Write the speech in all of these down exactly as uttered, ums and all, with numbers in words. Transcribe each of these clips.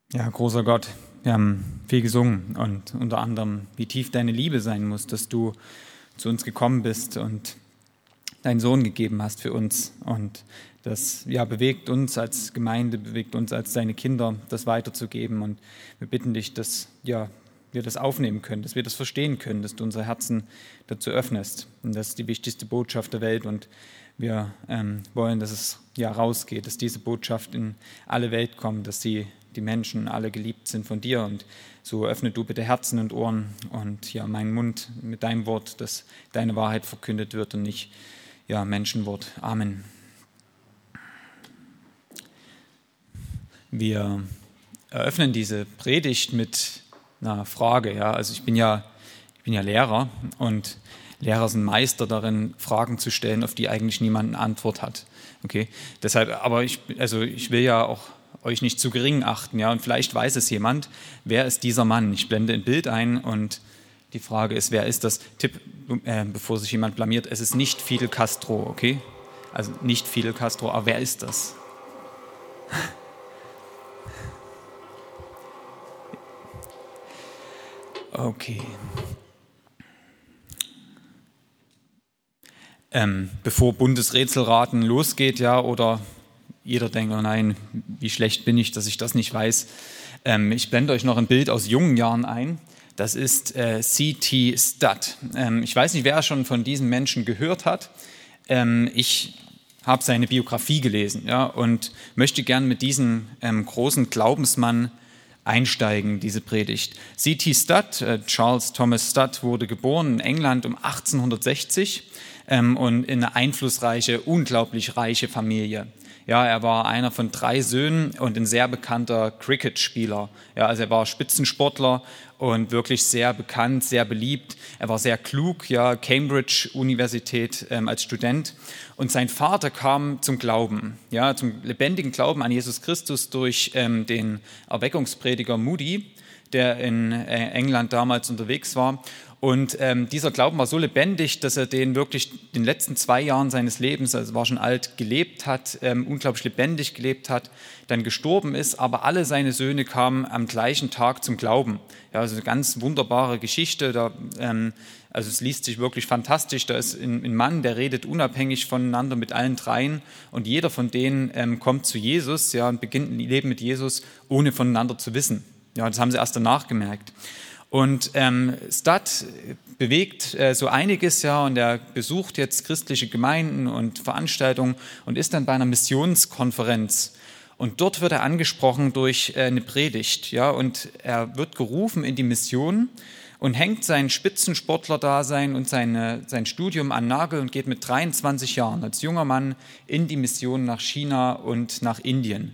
Ja, großer Gott, wir haben viel gesungen und unter anderem, wie tief deine Liebe sein muss, dass du zu uns gekommen bist und deinen Sohn gegeben hast für uns. Und das ja, bewegt uns als Gemeinde, bewegt uns als deine Kinder, das weiterzugeben. Und wir bitten dich, dass ja, wir das aufnehmen können, dass wir das verstehen können, dass du unsere Herzen dazu öffnest. Und das ist die wichtigste Botschaft der Welt. Und wir ähm, wollen, dass es ja rausgeht, dass diese Botschaft in alle Welt kommt, dass sie die Menschen alle geliebt sind von dir. Und so öffne du bitte Herzen und Ohren und ja, meinen Mund mit deinem Wort, dass deine Wahrheit verkündet wird und nicht ja, Menschenwort. Amen. Wir eröffnen diese Predigt mit einer Frage. Ja? Also ich bin ja, ich bin ja Lehrer und Lehrer sind Meister darin, Fragen zu stellen, auf die eigentlich niemand eine Antwort hat. Okay? Deshalb, aber ich, also ich will ja auch euch nicht zu gering achten, ja, und vielleicht weiß es jemand, wer ist dieser Mann? Ich blende ein Bild ein und die Frage ist, wer ist das? Tipp, äh, bevor sich jemand blamiert, es ist nicht Fidel Castro, okay? Also nicht Fidel Castro, aber wer ist das? Okay. Ähm, bevor Bundesrätselraten losgeht, ja, oder jeder denkt, oh nein, wie schlecht bin ich, dass ich das nicht weiß. Ähm, ich blende euch noch ein Bild aus jungen Jahren ein. Das ist äh, C T Studd. Ähm, ich weiß nicht, wer schon von diesem Menschen gehört hat. Ähm, ich habe seine Biografie gelesen, ja, und möchte gern mit diesem ähm, großen Glaubensmann einsteigen, diese Predigt. C T Studd, äh, Charles Thomas Studd, wurde geboren in England um achtzehnhundertsechzig ähm, und in eine einflussreiche, unglaublich reiche Familie. Ja, er war einer von drei Söhnen und ein sehr bekannter Cricket-Spieler. Ja, also er war Spitzensportler und wirklich sehr bekannt, sehr beliebt. Er war sehr klug, ja, Cambridge-Universität ähm, als Student. Und sein Vater kam zum Glauben, ja, zum lebendigen Glauben an Jesus Christus durch ähm, den Erweckungsprediger Moody, der in äh, England damals unterwegs war. Und ähm, dieser Glauben war so lebendig, dass er den wirklich in den letzten zwei Jahren seines Lebens, also war schon alt, gelebt hat, ähm, unglaublich lebendig gelebt hat, dann gestorben ist, aber alle seine Söhne kamen am gleichen Tag zum Glauben. Ja, also eine ganz wunderbare Geschichte, da, ähm, also es liest sich wirklich fantastisch, da ist ein, ein Mann, der redet unabhängig voneinander mit allen dreien und jeder von denen ähm, kommt zu Jesus, ja, und beginnt ein Leben mit Jesus, ohne voneinander zu wissen. Ja, das haben sie erst danach gemerkt. Und ähm, Studd bewegt äh, so einiges, ja, und er besucht jetzt christliche Gemeinden und Veranstaltungen und ist dann bei einer Missionskonferenz. Und dort wird er angesprochen durch äh, eine Predigt, ja, und er wird gerufen in die Mission und hängt sein Spitzensportler-Dasein und seine, sein Studium an Nagel und geht mit dreiundzwanzig Jahren als junger Mann in die Mission nach China und nach Indien.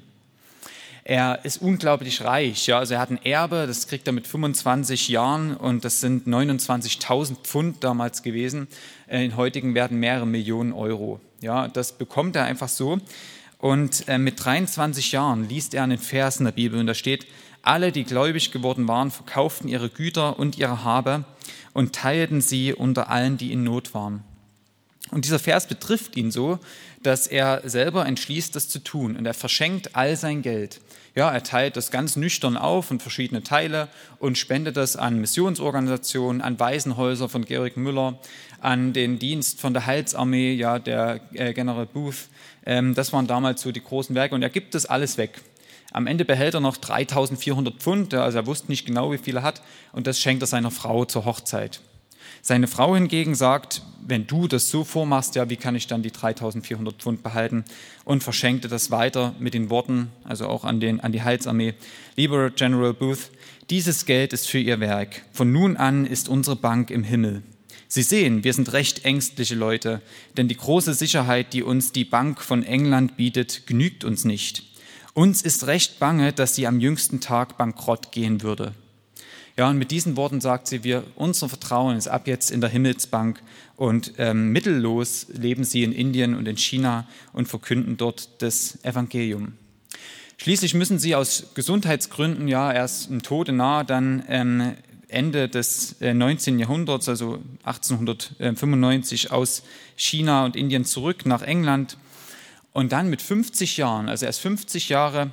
Er ist unglaublich reich, ja, also er hat ein Erbe, das kriegt er mit fünfundzwanzig Jahren und das sind neunundzwanzigtausend Pfund damals gewesen. In heutigen Werten mehrere Millionen Euro. Ja, das bekommt er einfach so. Und äh, mit dreiundzwanzig Jahren liest er einen Vers in der Bibel und da steht: Alle, die gläubig geworden waren, verkauften ihre Güter und ihre Habe und teilten sie unter allen, die in Not waren. Und dieser Vers betrifft ihn so, dass er selber entschließt, das zu tun. Und er verschenkt all sein Geld. Ja, er teilt das ganz nüchtern auf in verschiedene Teile und spendet das an Missionsorganisationen, an Waisenhäuser von Georg Müller, an den Dienst von der Heilsarmee, ja, der äh, General Booth. Ähm, das waren damals so die großen Werke und er gibt das alles weg. Am Ende behält er noch dreitausendvierhundert Pfund, also er wusste nicht genau, wie viel er hat, und das schenkt er seiner Frau zur Hochzeit. Seine Frau hingegen sagt, wenn du das so vormachst, ja, wie kann ich dann die dreitausendvierhundert Pfund behalten? Und verschenkte das weiter mit den Worten, also auch an, den, an die Heilsarmee: Lieber General Booth, dieses Geld ist für Ihr Werk. Von nun an ist unsere Bank im Himmel. Sie sehen, wir sind recht ängstliche Leute, denn die große Sicherheit, die uns die Bank von England bietet, genügt uns nicht. Uns ist recht bange, dass sie am jüngsten Tag bankrott gehen würde. Ja, und mit diesen Worten sagt sie, wir, unser Vertrauen ist ab jetzt in der Himmelsbank und ähm, mittellos leben sie in Indien und in China und verkünden dort das Evangelium. Schließlich müssen sie aus Gesundheitsgründen, ja, erst im Tode nahe, dann ähm, Ende des äh, neunzehnten Jahrhunderts, also achtzehnhundertfünfundneunzig, aus China und Indien zurück nach England. Und dann mit fünfzig Jahren, also erst fünfzig Jahre,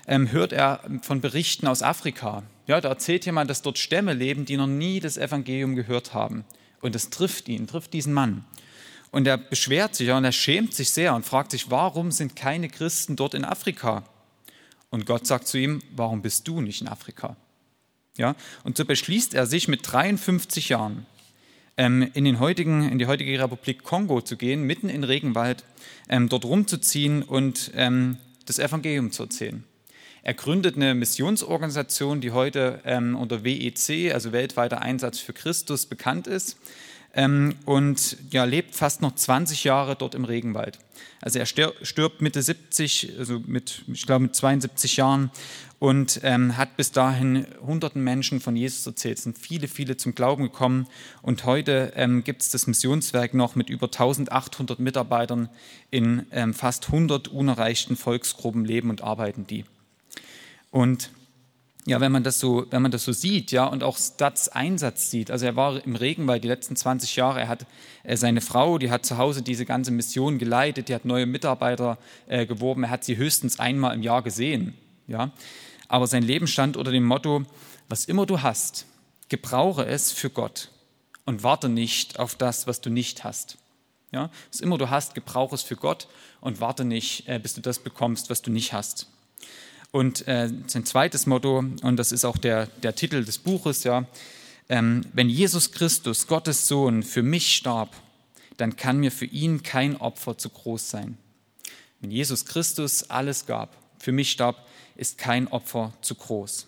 ähm, hört er von Berichten aus Afrika. Ja, da erzählt jemand, dass dort Stämme leben, die noch nie das Evangelium gehört haben. Und das trifft ihn, trifft diesen Mann. Und er beschwert sich ja, und er schämt sich sehr und fragt sich, warum sind keine Christen dort in Afrika? Und Gott sagt zu ihm, warum bist du nicht in Afrika? Ja, und so beschließt er sich mit dreiundfünfzig Jahren, ähm, in, den heutigen, in die heutige Republik Kongo zu gehen, mitten in Regenwald, ähm, dort rumzuziehen und ähm, das Evangelium zu erzählen. Er gründet eine Missionsorganisation, die heute ähm, unter W E C, also weltweiter Einsatz für Christus, bekannt ist, ähm, und ja, lebt fast noch zwanzig Jahre dort im Regenwald. Also er stirbt Mitte siebzig, also mit, ich glaube mit zweiundsiebzig Jahren, und ähm, hat bis dahin hunderten Menschen von Jesus erzählt. Es sind viele, viele zum Glauben gekommen, und heute ähm, gibt es das Missionswerk noch mit über eintausendachthundert Mitarbeitern in ähm, fast hundert unerreichten Volksgruppen leben und arbeiten die. Und ja, wenn man das so, wenn man das so sieht, ja, und auch Stats Einsatz sieht, also er war im Regenwald die letzten zwanzig Jahre, er hat äh, seine Frau, die hat zu Hause diese ganze Mission geleitet, die hat neue Mitarbeiter äh, geworben, er hat sie höchstens einmal im Jahr gesehen, ja, aber sein Leben stand unter dem Motto, was immer du hast, gebrauche es für Gott und warte nicht auf das, was du nicht hast. Ja, was immer du hast, gebrauche es für Gott und warte nicht, äh, bis du das bekommst, was du nicht hast. Und äh, sein zweites Motto, und das ist auch der, der Titel des Buches, ja, ähm, wenn Jesus Christus, Gottes Sohn, für mich starb, dann kann mir für ihn kein Opfer zu groß sein. Wenn Jesus Christus alles gab, für mich starb, ist kein Opfer zu groß.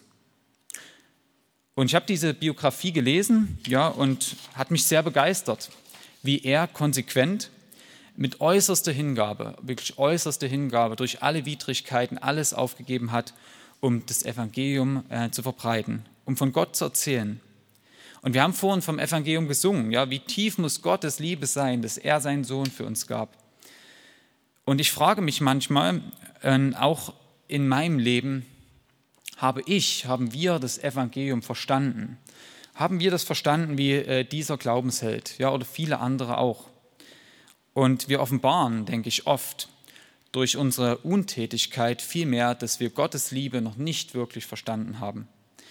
Und ich habe diese Biografie gelesen, ja, und hat mich sehr begeistert, wie er konsequent mit äußerster Hingabe, wirklich äußerster Hingabe, durch alle Widrigkeiten alles aufgegeben hat, um das Evangelium äh, zu verbreiten, um von Gott zu erzählen. Und wir haben vorhin vom Evangelium gesungen, ja, wie tief muss Gottes Liebe sein, dass er seinen Sohn für uns gab. Und ich frage mich manchmal, äh, auch in meinem Leben, habe ich, haben wir das Evangelium verstanden? Haben wir das verstanden wie äh, dieser Glaubensheld, ja, oder viele andere auch? Und wir offenbaren, denke ich, oft durch unsere Untätigkeit vielmehr, dass wir Gottes Liebe noch nicht wirklich verstanden haben.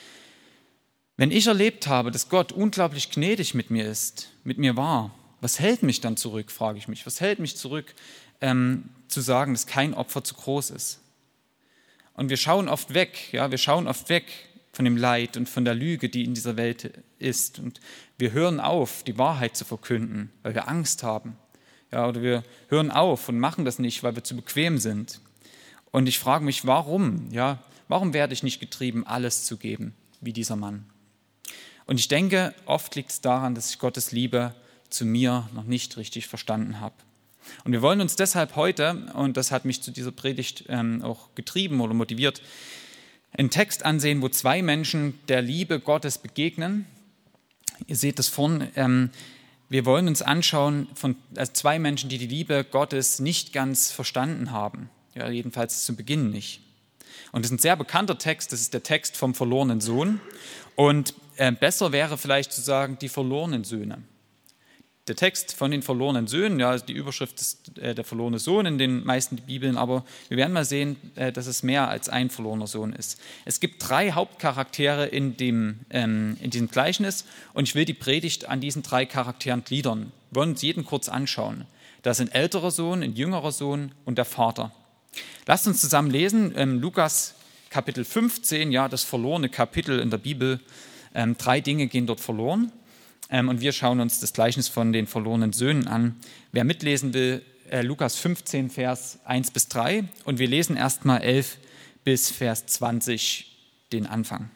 Wenn ich erlebt habe, dass Gott unglaublich gnädig mit mir ist, mit mir war, was hält mich dann zurück, frage ich mich. Was hält mich zurück, ähm, zu sagen, dass kein Opfer zu groß ist? Und wir schauen oft weg, ja, wir schauen oft weg von dem Leid und von der Lüge, die in dieser Welt ist. Und wir hören auf, die Wahrheit zu verkünden, weil wir Angst haben. Ja, oder wir hören auf und machen das nicht, weil wir zu bequem sind. Und ich frage mich, warum? Ja, warum werde ich nicht getrieben, alles zu geben, wie dieser Mann? Und ich denke, oft liegt es daran, dass ich Gottes Liebe zu mir noch nicht richtig verstanden habe. Und wir wollen uns deshalb heute, und das hat mich zu dieser Predigt ähm, auch getrieben oder motiviert, einen Text ansehen, wo zwei Menschen der Liebe Gottes begegnen. Ihr seht das vorne. Ähm, Wir wollen uns anschauen von also zwei Menschen, die die Liebe Gottes nicht ganz verstanden haben. Ja, jedenfalls zu Beginn nicht. Und das ist ein sehr bekannter Text, das ist der Text vom verlorenen Sohn. Und äh, besser wäre vielleicht zu sagen, die verlorenen Söhne. Der Text von den verlorenen Söhnen, ja, die Überschrift ist äh, der verlorene Sohn in den meisten Bibeln, aber wir werden mal sehen, äh, dass es mehr als ein verlorener Sohn ist. Es gibt drei Hauptcharaktere in, dem, ähm, in diesem Gleichnis und ich will die Predigt an diesen drei Charakteren gliedern. Wir wollen uns jeden kurz anschauen. Das sind ein älterer Sohn, ein jüngerer Sohn und der Vater. Lasst uns zusammen lesen, ähm, Lukas Kapitel fünfzehn, ja, das verlorene Kapitel in der Bibel. Ähm, drei Dinge gehen dort verloren. Und wir schauen uns das Gleichnis von den verlorenen Söhnen an. Wer mitlesen will, äh, Lukas fünfzehn, Vers eins bis drei. Und wir lesen erstmal elf bis Vers zwanzig, den Anfang.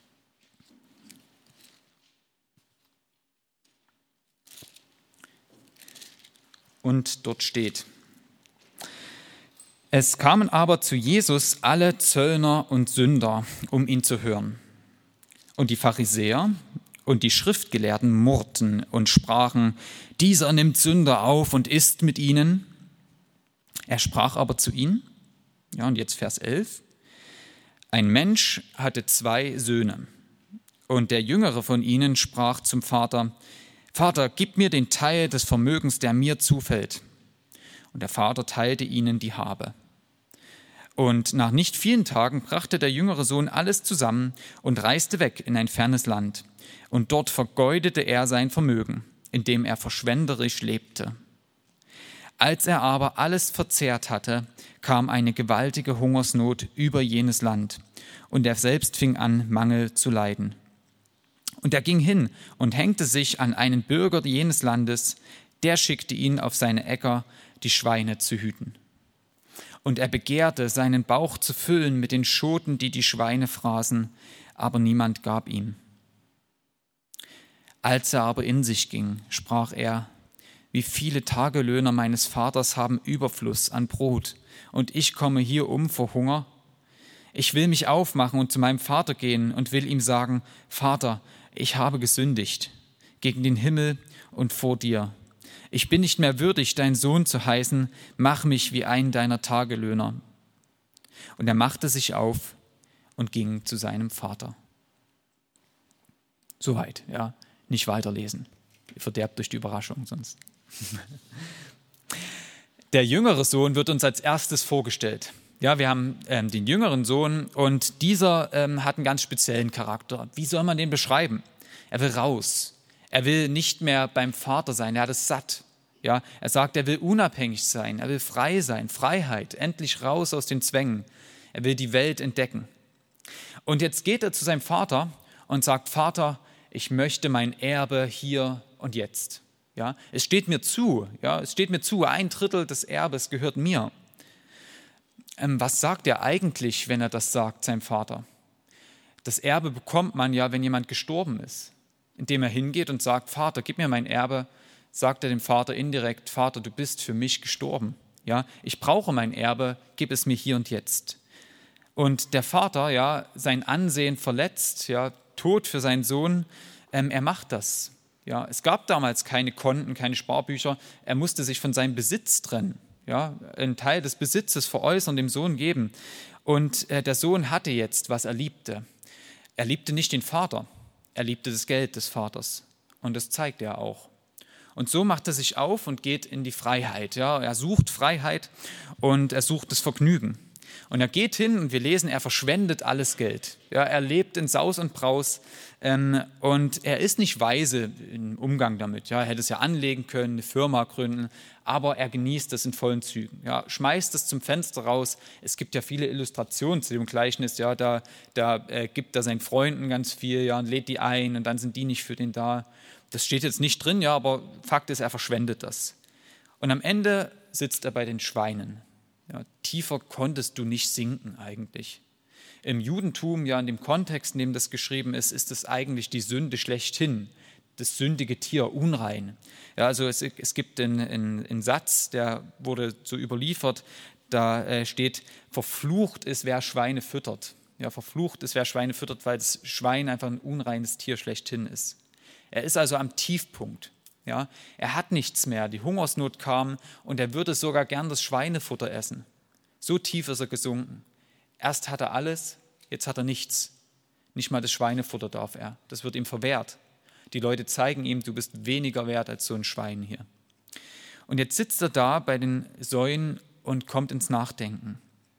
Und dort steht: Es kamen aber zu Jesus alle Zöllner und Sünder, um ihn zu hören. Und die Pharisäer und die Schriftgelehrten murrten und sprachen: Dieser nimmt Sünder auf und isst mit ihnen. Er sprach aber zu ihnen, ja, und jetzt Vers elf: Ein Mensch hatte zwei Söhne, und der jüngere von ihnen sprach zum Vater: Vater, gib mir den Teil des Vermögens, der mir zufällt. Und der Vater teilte ihnen die Habe. Und nach nicht vielen Tagen brachte der jüngere Sohn alles zusammen und reiste weg in ein fernes Land. Und dort vergeudete er sein Vermögen, indem er verschwenderisch lebte. Als er aber alles verzehrt hatte, kam eine gewaltige Hungersnot über jenes Land, und er selbst fing an, Mangel zu leiden. Und er ging hin und hängte sich an einen Bürger jenes Landes, der schickte ihn auf seine Äcker, die Schweine zu hüten. Und er begehrte, seinen Bauch zu füllen mit den Schoten, die die Schweine fraßen, aber niemand gab ihm. Als er aber in sich ging, sprach er: Wie viele Tagelöhner meines Vaters haben Überfluss an Brot, und ich komme hier um vor Hunger? Ich will mich aufmachen und zu meinem Vater gehen und will ihm sagen: Vater, ich habe gesündigt gegen den Himmel und vor dir. Ich bin nicht mehr würdig, dein Sohn zu heißen, mach mich wie einen deiner Tagelöhner. Und er machte sich auf und ging zu seinem Vater. Soweit, ja, nicht weiterlesen. Verderbt durch die Überraschung sonst. Der jüngere Sohn wird uns als erstes vorgestellt. Ja, wir haben ähm, den jüngeren Sohn und dieser ähm, hat einen ganz speziellen Charakter. Wie soll man den beschreiben? Er will raus. Er will nicht mehr beim Vater sein, er hat es satt. Ja, er sagt, er will unabhängig sein, er will frei sein, Freiheit, endlich raus aus den Zwängen. Er will die Welt entdecken. Und jetzt geht er zu seinem Vater und sagt: Vater, ich möchte mein Erbe hier und jetzt. Ja, es steht mir zu, ja, es steht mir zu, ein Drittel des Erbes gehört mir. Ähm, was sagt er eigentlich, wenn er das sagt, seinem Vater? Das Erbe bekommt man ja, wenn jemand gestorben ist. Indem er hingeht und sagt: Vater, gib mir mein Erbe, sagt er dem Vater indirekt: Vater, du bist für mich gestorben. Ja, ich brauche mein Erbe, gib es mir hier und jetzt. Und der Vater, ja, sein Ansehen verletzt, ja, Tod für seinen Sohn, ähm, er macht das. Ja, es gab damals keine Konten, keine Sparbücher. Er musste sich von seinem Besitz trennen, ja, einen Teil des Besitzes veräußern, dem Sohn geben. Und äh, der Sohn hatte jetzt, was er liebte. Er liebte nicht den Vater. Er liebte das Geld des Vaters und das zeigt er auch. Und so macht er sich auf und geht in die Freiheit. Ja, er sucht Freiheit und er sucht das Vergnügen. Und er geht hin und wir lesen, er verschwendet alles Geld. Ja, er lebt in Saus und Braus ähm, und er ist nicht weise im Umgang damit. Ja, er hätte es ja anlegen können, eine Firma gründen, aber er genießt es in vollen Zügen. Ja, schmeißt es zum Fenster raus. Es gibt ja viele Illustrationen zu dem Gleichnis. Ja, da da äh, gibt er seinen Freunden ganz viel, ja, und lädt die ein und dann sind die nicht für den da. Das steht jetzt nicht drin, ja, aber Fakt ist, er verschwendet das. Und am Ende sitzt er bei den Schweinen. Ja, tiefer konntest du nicht sinken eigentlich. Im Judentum, ja in dem Kontext, in dem das geschrieben ist, ist es eigentlich die Sünde schlechthin, das sündige Tier, unrein. Ja, also es, es gibt einen, einen, einen Satz, der wurde so überliefert, da äh, steht: Verflucht ist, wer Schweine füttert. Ja, verflucht ist, wer Schweine füttert, weil das Schwein einfach ein unreines Tier schlechthin ist. Er ist also am Tiefpunkt. Ja, er hat nichts mehr, die Hungersnot kam und er würde sogar gern das Schweinefutter essen. So tief ist er gesunken. Erst hat er alles, jetzt hat er nichts. Nicht mal das Schweinefutter darf er. Das wird ihm verwehrt. Die Leute zeigen ihm: Du bist weniger wert als so ein Schwein hier. Und jetzt sitzt er da bei den Säulen und kommt ins Nachdenken.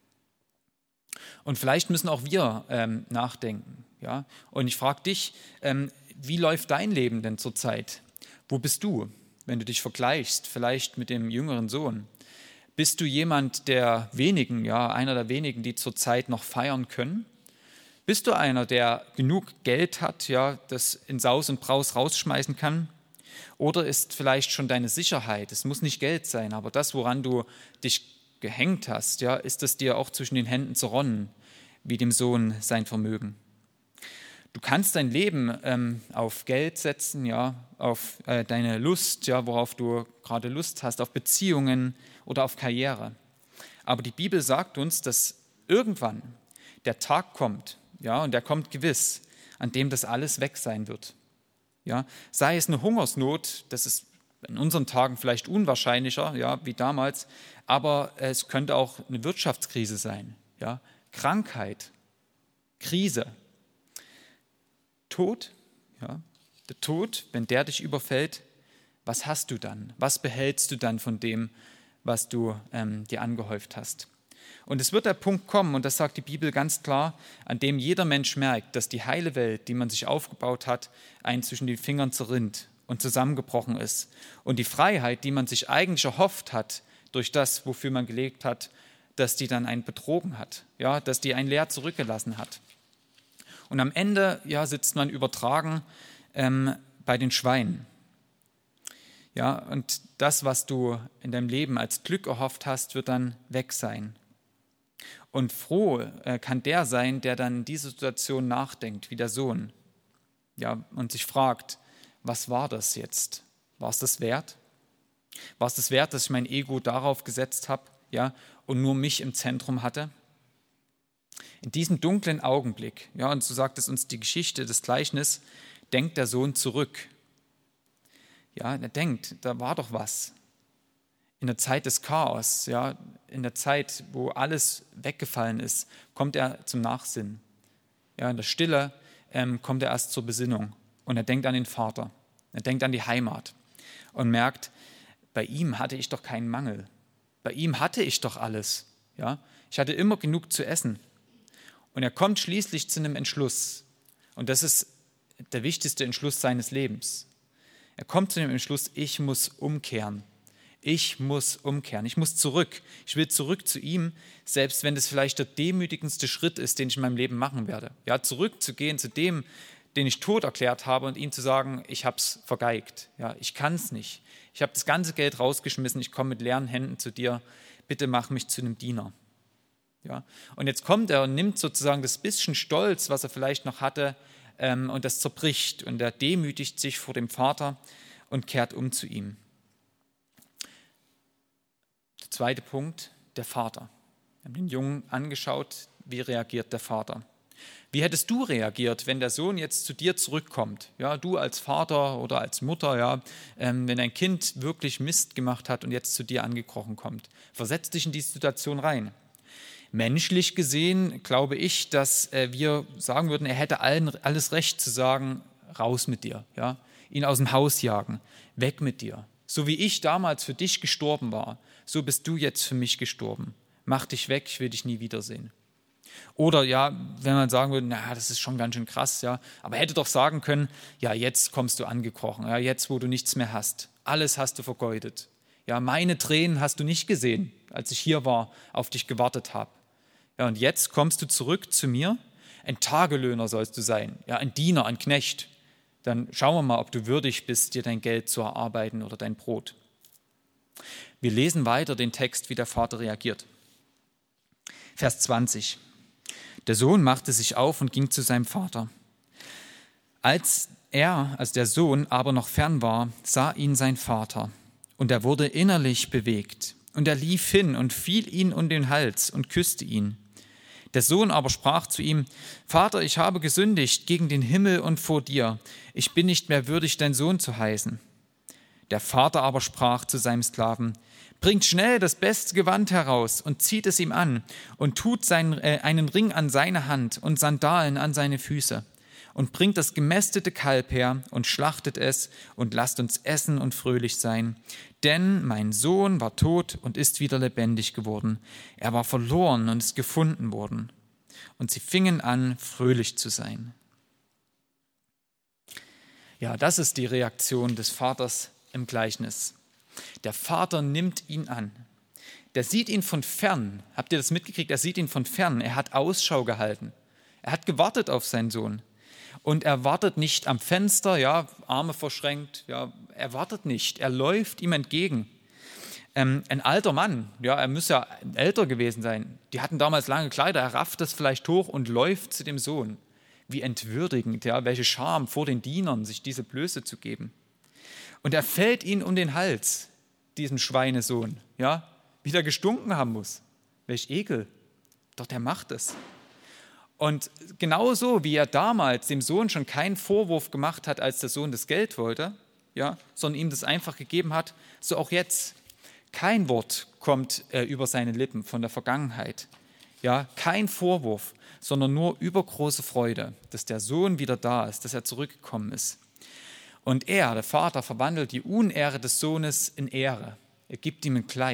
Und vielleicht müssen auch wir ähm, nachdenken. Ja? Und ich frage dich, ähm, wie läuft dein Leben denn zurzeit? Wo bist du, wenn du dich vergleichst, vielleicht mit dem jüngeren Sohn? Bist du jemand der wenigen, ja, einer der wenigen, die zurzeit noch feiern können? Bist du einer, der genug Geld hat, ja, das in Saus und Braus rausschmeißen kann? Oder ist vielleicht schon deine Sicherheit, es muss nicht Geld sein, aber das, woran du dich gehängt hast, ja, ist es dir auch zwischen den Händen zerronnen, wie dem Sohn sein Vermögen? Du kannst dein Leben ähm, auf Geld setzen, ja, auf äh, deine Lust, ja, worauf du gerade Lust hast, auf Beziehungen oder auf Karriere. Aber die Bibel sagt uns, dass irgendwann der Tag kommt, ja, und der kommt gewiss, an dem das alles weg sein wird. Ja, sei es eine Hungersnot, das ist in unseren Tagen vielleicht unwahrscheinlicher, ja, wie damals, aber es könnte auch eine Wirtschaftskrise sein, ja, Krankheit, Krise. Tod, ja, der Tod, wenn der dich überfällt, was hast du dann? Was behältst du dann von dem, was du ähm, dir angehäuft hast? Und es wird der Punkt kommen, und das sagt die Bibel ganz klar, an dem jeder Mensch merkt, dass die heile Welt, die man sich aufgebaut hat, einen zwischen den Fingern zerrinnt und zusammengebrochen ist. Und die Freiheit, die man sich eigentlich erhofft hat, durch das, wofür man gelebt hat, dass die dann einen betrogen hat, ja, dass die einen leer zurückgelassen hat. Und am Ende ja, sitzt man übertragen ähm, bei den Schweinen. Ja, und das, was du in deinem Leben als Glück erhofft hast, wird dann weg sein. Und froh äh, kann der sein, der dann in dieser Situation nachdenkt, wie der Sohn, ja, und sich fragt, was war das jetzt? War es das wert? War es das wert, dass ich mein Ego darauf gesetzt habe, ja, und nur mich im Zentrum hatte? In diesem dunklen Augenblick, ja, und so sagt es uns die Geschichte des Gleichnisses, denkt der Sohn zurück. Ja, er denkt, da war doch was. In der Zeit des Chaos, ja, in der Zeit, wo alles weggefallen ist, kommt er zum Nachsinn. Ja, in der Stille ähm, kommt er erst zur Besinnung und er denkt an den Vater, er denkt an die Heimat und merkt, bei ihm hatte ich doch keinen Mangel, bei ihm hatte ich doch alles. Ja, ich hatte immer genug zu essen. Und er kommt schließlich zu einem Entschluss und das ist der wichtigste Entschluss seines Lebens. Er kommt zu dem Entschluss, ich muss umkehren. Ich muss umkehren, ich muss zurück. Ich will zurück zu ihm, selbst wenn das vielleicht der demütigendste Schritt ist, den ich in meinem Leben machen werde. Ja, zurückzugehen zu dem, den ich tot erklärt habe und ihm zu sagen, ich habe es vergeigt. Ja, ich kann es nicht. Ich habe das ganze Geld rausgeschmissen, ich komme mit leeren Händen zu dir. Bitte mach mich zu einem Diener. Ja, und jetzt kommt er und nimmt sozusagen das bisschen Stolz, was er vielleicht noch hatte, ähm, und das zerbricht. Und er demütigt sich vor dem Vater und kehrt um zu ihm. Der zweite Punkt, der Vater. Wir haben den Jungen angeschaut, wie reagiert der Vater. Wie hättest du reagiert, wenn der Sohn jetzt zu dir zurückkommt? Ja, du als Vater oder als Mutter, ja, ähm, wenn dein Kind wirklich Mist gemacht hat und jetzt zu dir angekrochen kommt. Versetz dich in die Situation rein. Menschlich gesehen glaube ich, dass äh, wir sagen würden, er hätte allen, alles Recht zu sagen, raus mit dir, ja, ihn aus dem Haus jagen, weg mit dir. So wie ich damals für dich gestorben war, so bist du jetzt für mich gestorben. Mach dich weg, ich will dich nie wiedersehen. Oder ja, wenn man sagen würde, na, das ist schon ganz schön krass, ja, aber er hätte doch sagen können, ja, jetzt kommst du angekrochen, ja, jetzt, wo du nichts mehr hast, alles hast du vergeudet. Ja, meine Tränen hast du nicht gesehen, als ich hier war, auf dich gewartet habe. Ja, und jetzt kommst du zurück zu mir, ein Tagelöhner sollst du sein, ja, ein Diener, ein Knecht. Dann schauen wir mal, ob du würdig bist, dir dein Geld zu erarbeiten oder dein Brot. Wir lesen weiter den Text, wie der Vater reagiert. Vers zwanzig. Der Sohn machte sich auf und ging zu seinem Vater. Als er, als der Sohn aber noch fern war, sah ihn sein Vater, und er wurde innerlich bewegt. Und er lief hin und fiel ihn um den Hals und küsste ihn. Der Sohn aber sprach zu ihm, Vater, ich habe gesündigt gegen den Himmel und vor dir. Ich bin nicht mehr würdig, dein Sohn zu heißen. Der Vater aber sprach zu seinem Sklaven, bringt schnell das beste Gewand heraus und zieht es ihm an und tut seinen, äh, einen Ring an seine Hand und Sandalen an seine Füße und bringt das gemästete Kalb her und schlachtet es und lasst uns essen und fröhlich sein. Denn mein Sohn war tot und ist wieder lebendig geworden. Er war verloren und ist gefunden worden. Und sie fingen an, fröhlich zu sein. Ja, das ist die Reaktion des Vaters im Gleichnis. Der Vater nimmt ihn an. Der sieht ihn von fern. Habt ihr das mitgekriegt? Er sieht ihn von fern. Er hat Ausschau gehalten. Er hat gewartet auf seinen Sohn. Und er wartet nicht am Fenster, ja, Arme verschränkt, ja, er wartet nicht, er läuft ihm entgegen. Ähm, ein alter Mann, ja, er muss ja älter gewesen sein, die hatten damals lange Kleider, er rafft das vielleicht hoch und läuft zu dem Sohn. Wie entwürdigend, ja, welche Scham vor den Dienern, sich diese Blöße zu geben. Und er fällt ihn um den Hals, diesem Schweinesohn, ja, wie der gestunken haben muss. Welch Ekel, doch der macht es. Und genauso wie er damals dem Sohn schon keinen Vorwurf gemacht hat, als der Sohn das Geld wollte, ja, sondern ihm das einfach gegeben hat, so auch jetzt. Kein Wort kommt äh, über seine Lippen von der Vergangenheit. Ja, kein Vorwurf, sondern nur übergroße Freude, dass der Sohn wieder da ist, dass er zurückgekommen ist. Und er, der Vater, verwandelt die Unehre des Sohnes in Ehre. Er gibt ihm ein Kleid.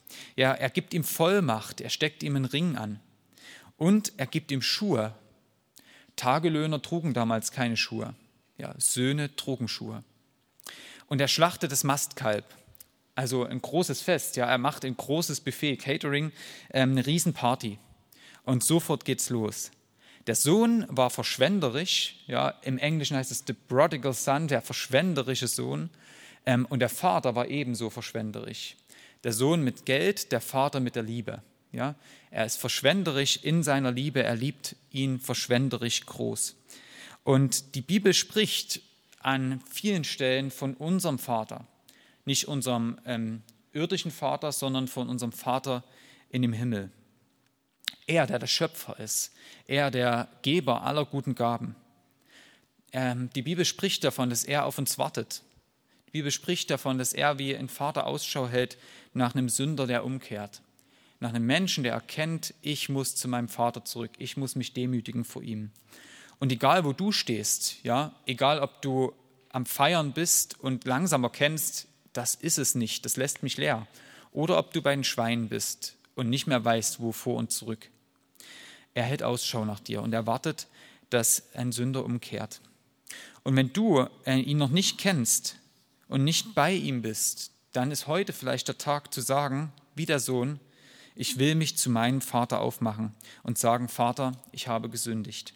Ja, er gibt ihm Vollmacht, er steckt ihm einen Ring an und er gibt ihm Schuhe. Tagelöhner trugen damals keine Schuhe, ja, Söhne trugen Schuhe. Und er schlachtet das Mastkalb, also ein großes Fest, ja, er macht ein großes Buffet, Catering, ähm, eine Riesenparty. Und sofort geht's los. Der Sohn war verschwenderisch, ja, im Englischen heißt es the prodigal son, der verschwenderische Sohn, ähm, und der Vater war ebenso verschwenderisch. Der Sohn mit Geld, der Vater mit der Liebe. Ja? Er ist verschwenderisch in seiner Liebe, er liebt ihn verschwenderisch groß. Und die Bibel spricht an vielen Stellen von unserem Vater, nicht unserem ähm, irdischen Vater, sondern von unserem Vater in dem Himmel. Er, der der Schöpfer ist, er, der Geber aller guten Gaben. Ähm, die Bibel spricht davon, dass er auf uns wartet. Die Bibel spricht davon, dass er wie ein Vater Ausschau hält nach einem Sünder, der umkehrt. Nach einem Menschen, der erkennt, ich muss zu meinem Vater zurück, ich muss mich demütigen vor ihm. Und egal, wo du stehst, ja, egal, ob du am Feiern bist und langsam erkennst, das ist es nicht, das lässt mich leer. Oder ob du bei den Schweinen bist und nicht mehr weißt, wo vor und zurück. Er hält Ausschau nach dir und er wartet, dass ein Sünder umkehrt. Und wenn du ihn noch nicht kennst, und nicht bei ihm bist, dann ist heute vielleicht der Tag zu sagen, wie der Sohn, ich will mich zu meinem Vater aufmachen und sagen, Vater, ich habe gesündigt.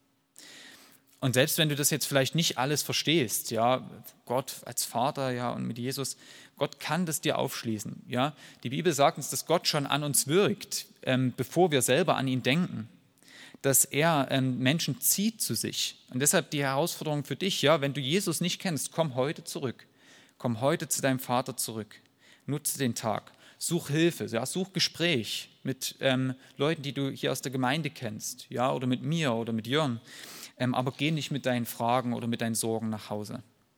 Und selbst wenn du das jetzt vielleicht nicht alles verstehst, ja, Gott als Vater, ja, und mit Jesus, Gott kann das dir aufschließen, ja. Die Bibel sagt uns, dass Gott schon an uns wirkt, ähm, bevor wir selber an ihn denken, dass er ähm, Menschen zieht zu sich. Und deshalb die Herausforderung für dich, ja, wenn du Jesus nicht kennst, komm heute zurück. Komm heute zu deinem Vater zurück. Nutze den Tag. Such Hilfe, ja, such Gespräch mit ähm, Leuten, die du hier aus der Gemeinde kennst, ja, oder mit mir oder mit Jörn. Ähm, aber geh nicht mit deinen Fragen oder mit deinen Sorgen nach Hause.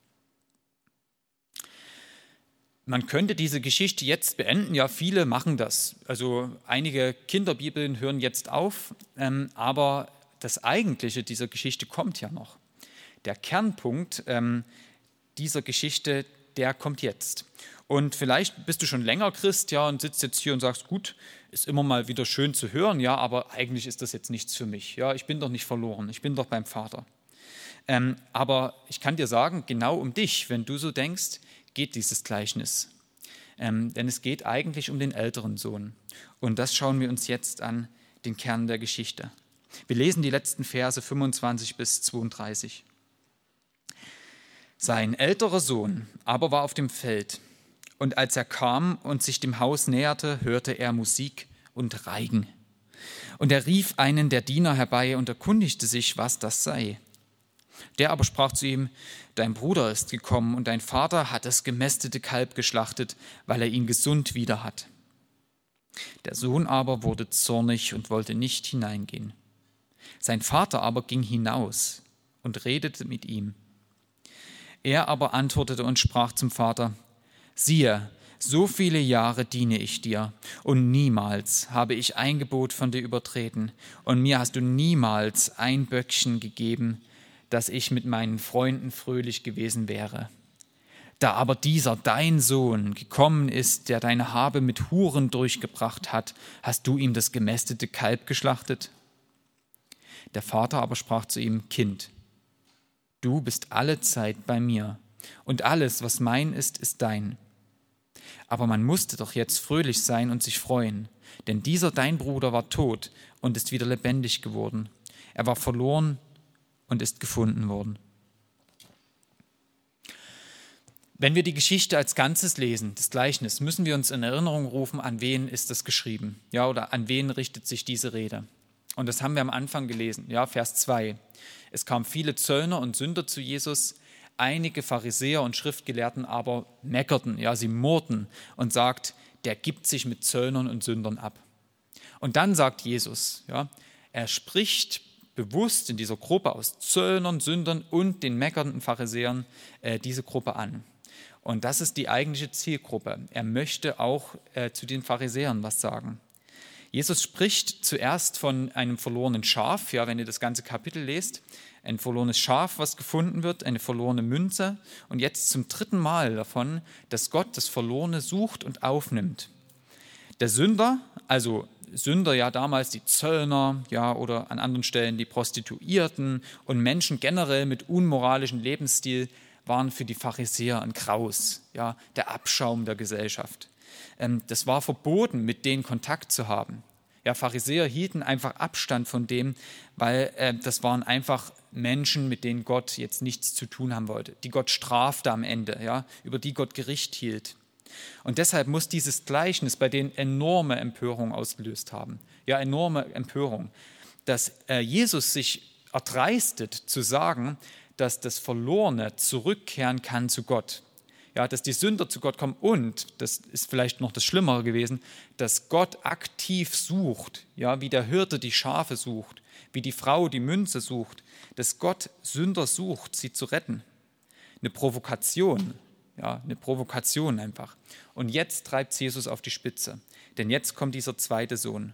Man könnte diese Geschichte jetzt beenden, ja, viele machen das. Also einige Kinderbibeln hören jetzt auf, ähm, aber das Eigentliche dieser Geschichte kommt ja noch. Der Kernpunkt ähm, dieser Geschichte, der kommt jetzt. Und vielleicht bist du schon länger Christ, ja, und sitzt jetzt hier und sagst, gut, ist immer mal wieder schön zu hören, ja, aber eigentlich ist das jetzt nichts für mich. Ja, ich bin doch nicht verloren, ich bin doch beim Vater. Ähm, aber ich kann dir sagen, genau um dich, wenn du so denkst, geht dieses Gleichnis. Ähm, denn es geht eigentlich um den älteren Sohn. Und das schauen wir uns jetzt an, den Kern der Geschichte. Wir lesen die letzten Verse fünfundzwanzig bis zweiunddreißig. Sein älterer Sohn aber war auf dem Feld, und als er kam und sich dem Haus näherte, hörte er Musik und Reigen. Und er rief einen der Diener herbei und erkundigte sich, was das sei. Der aber sprach zu ihm, dein Bruder ist gekommen und dein Vater hat das gemästete Kalb geschlachtet, weil er ihn gesund wieder hat. Der Sohn aber wurde zornig und wollte nicht hineingehen. Sein Vater aber ging hinaus und redete mit ihm. Er aber antwortete und sprach zum Vater, siehe, so viele Jahre diene ich dir, und niemals habe ich ein Gebot von dir übertreten, und mir hast du niemals ein Böckchen gegeben, dass ich mit meinen Freunden fröhlich gewesen wäre. Da aber dieser, dein Sohn, gekommen ist, der deine Habe mit Huren durchgebracht hat, hast du ihm das gemästete Kalb geschlachtet? Der Vater aber sprach zu ihm, Kind, du bist alle Zeit bei mir, und alles, was mein ist, ist dein. Aber man musste doch jetzt fröhlich sein und sich freuen, denn dieser dein Bruder war tot und ist wieder lebendig geworden. Er war verloren und ist gefunden worden. Wenn wir die Geschichte als Ganzes lesen, das Gleichnis, müssen wir uns in Erinnerung rufen, an wen ist das geschrieben, ja, oder an wen richtet sich diese Rede. Und das haben wir am Anfang gelesen, ja, Vers zwei. Es kamen viele Zöllner und Sünder zu Jesus, einige Pharisäer und Schriftgelehrten aber meckerten, ja, sie murrten und sagt, der gibt sich mit Zöllnern und Sündern ab. Und dann sagt Jesus, ja, er spricht bewusst in dieser Gruppe aus Zöllnern, Sündern und den meckernden Pharisäern äh, diese Gruppe an. Und das ist die eigentliche Zielgruppe. Er möchte auch äh, zu den Pharisäern was sagen. Jesus spricht zuerst von einem verlorenen Schaf, ja, wenn ihr das ganze Kapitel lest, ein verlorenes Schaf, was gefunden wird, eine verlorene Münze und jetzt zum dritten Mal davon, dass Gott das Verlorene sucht und aufnimmt. Der Sünder, also Sünder ja damals die Zöllner, ja, oder an anderen Stellen die Prostituierten und Menschen generell mit unmoralischem Lebensstil waren für die Pharisäer ein Graus, ja, der Abschaum der Gesellschaft. Ähm, das war verboten, mit denen Kontakt zu haben. Ja, Pharisäer hielten einfach Abstand von dem, weil äh, das waren einfach Menschen, mit denen Gott jetzt nichts zu tun haben wollte, die Gott strafte am Ende, ja, über die Gott Gericht hielt. Und deshalb muss dieses Gleichnis bei denen enorme Empörung ausgelöst haben. Ja, enorme Empörung. Dass äh, Jesus sich erdreistet zu sagen, dass das Verlorene zurückkehren kann zu Gott. Ja, dass die Sünder zu Gott kommen und, das ist vielleicht noch das Schlimmere gewesen, dass Gott aktiv sucht, ja, wie der Hirte die Schafe sucht, wie die Frau die Münze sucht, dass Gott Sünder sucht, sie zu retten. Eine Provokation. Ja, eine Provokation einfach. Und jetzt treibt es Jesus auf die Spitze, denn jetzt kommt dieser zweite Sohn.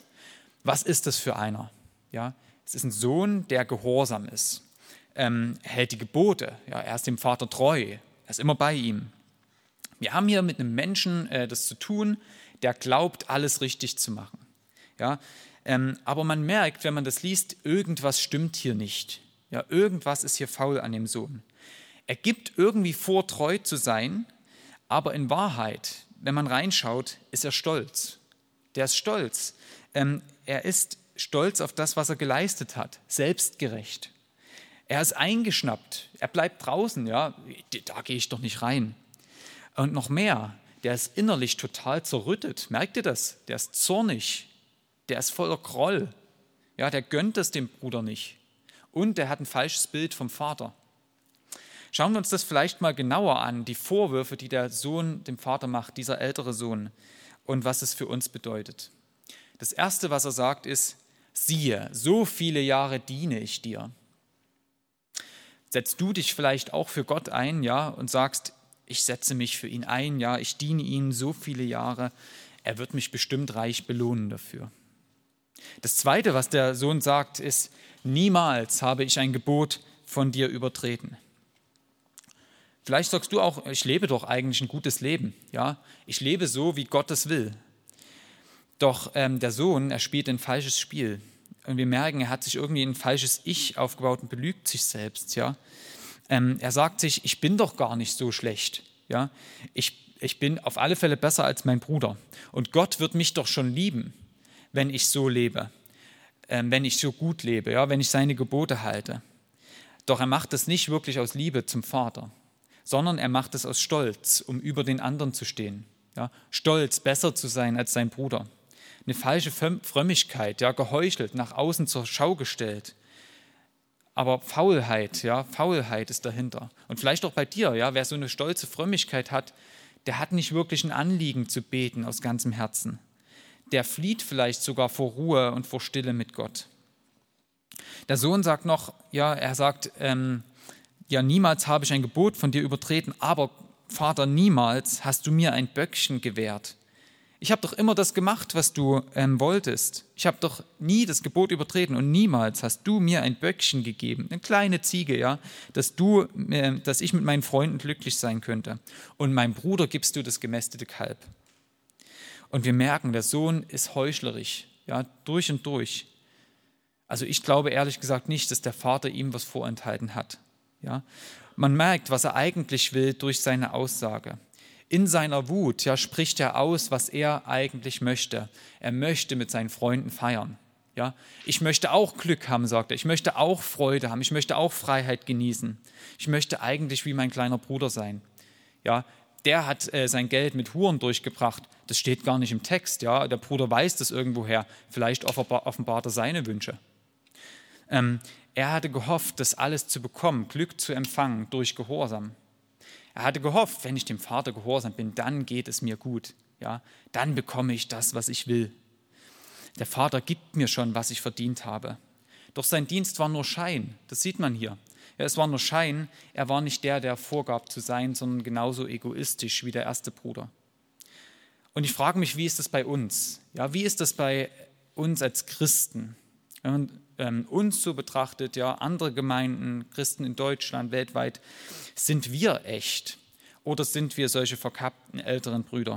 Was ist das für einer? Ja, es ist ein Sohn, der gehorsam ist, ähm, hält die Gebote, ja, er ist dem Vater treu, er ist immer bei ihm. Wir haben hier mit einem Menschen äh, das zu tun, der glaubt, alles richtig zu machen. Ja, ähm, aber man merkt, wenn man das liest, irgendwas stimmt hier nicht. Ja, irgendwas ist hier faul an dem Sohn. Er gibt irgendwie vor, treu zu sein, aber in Wahrheit, wenn man reinschaut, ist er stolz. Der ist stolz. Ähm, er ist stolz auf das, was er geleistet hat, selbstgerecht. Er ist eingeschnappt, er bleibt draußen, ja, da gehe ich doch nicht rein. Und noch mehr, der ist innerlich total zerrüttet. Merkt ihr das? Der ist zornig, der ist voller Groll. Ja, der gönnt es dem Bruder nicht. Und der hat ein falsches Bild vom Vater. Schauen wir uns das vielleicht mal genauer an, die Vorwürfe, die der Sohn dem Vater macht, dieser ältere Sohn, und was es für uns bedeutet. Das Erste, was er sagt, ist, siehe, so viele Jahre diene ich dir. Setzt du dich vielleicht auch für Gott ein, ja, und sagst, ich setze mich für ihn ein, ja, ich diene ihm so viele Jahre, er wird mich bestimmt reich belohnen dafür. Das Zweite, was der Sohn sagt, ist, niemals habe ich ein Gebot von dir übertreten. Vielleicht sagst du auch, ich lebe doch eigentlich ein gutes Leben. Ja? Ich lebe so, wie Gott es will. Doch ähm, der Sohn, er spielt ein falsches Spiel. Und wir merken, er hat sich irgendwie ein falsches Ich aufgebaut und belügt sich selbst. Ja? Ähm, er sagt sich, ich bin doch gar nicht so schlecht. Ja? Ich, ich bin auf alle Fälle besser als mein Bruder. Und Gott wird mich doch schon lieben, wenn ich so lebe, ähm, wenn ich so gut lebe, ja? Wenn ich seine Gebote halte. Doch er macht es nicht wirklich aus Liebe zum Vater, sondern er macht es aus Stolz, um über den anderen zu stehen. Ja, Stolz, besser zu sein als sein Bruder. Eine falsche Frömmigkeit, ja, geheuchelt, nach außen zur Schau gestellt. Aber Faulheit, ja, Faulheit ist dahinter. Und vielleicht auch bei dir, ja, wer so eine stolze Frömmigkeit hat, der hat nicht wirklich ein Anliegen zu beten aus ganzem Herzen. Der flieht vielleicht sogar vor Ruhe und vor Stille mit Gott. Der Sohn sagt noch, ja, er sagt, ähm, ja, niemals habe ich ein Gebot von dir übertreten, aber Vater, niemals hast du mir ein Böckchen gewährt. Ich habe doch immer das gemacht, was du ähm, wolltest. Ich habe doch nie das Gebot übertreten und niemals hast du mir ein Böckchen gegeben, eine kleine Ziege, ja, dass du, äh, dass ich mit meinen Freunden glücklich sein könnte. Und meinem Bruder gibst du das gemästete Kalb. Und wir merken, der Sohn ist heuchlerisch, ja, durch und durch. Also ich glaube ehrlich gesagt nicht, dass der Vater ihm was vorenthalten hat. Ja, man merkt, was er eigentlich will durch seine Aussage. In seiner Wut, ja, spricht er aus, was er eigentlich möchte. Er möchte mit seinen Freunden feiern. Ja, ich möchte auch Glück haben, sagt er. Ich möchte auch Freude haben. Ich möchte auch Freiheit genießen. Ich möchte eigentlich wie mein kleiner Bruder sein. Ja, der hat äh, sein Geld mit Huren durchgebracht. Das steht gar nicht im Text. Ja, der Bruder weiß das irgendwoher. Vielleicht offenbart er seine Wünsche. Ähm, Er hatte gehofft, das alles zu bekommen, Glück zu empfangen durch Gehorsam. Er hatte gehofft, wenn ich dem Vater gehorsam bin, dann geht es mir gut. Ja, dann bekomme ich das, was ich will. Der Vater gibt mir schon, was ich verdient habe. Doch sein Dienst war nur Schein, das sieht man hier. Ja, es war nur Schein, er war nicht der, der vorgab zu sein, sondern genauso egoistisch wie der erste Bruder. Und ich frage mich, wie ist das bei uns? Ja, wie ist das bei uns als Christen? Wenn man ähm, uns so betrachtet, ja, andere Gemeinden, Christen in Deutschland, weltweit, sind wir echt oder sind wir solche verkappten älteren Brüder?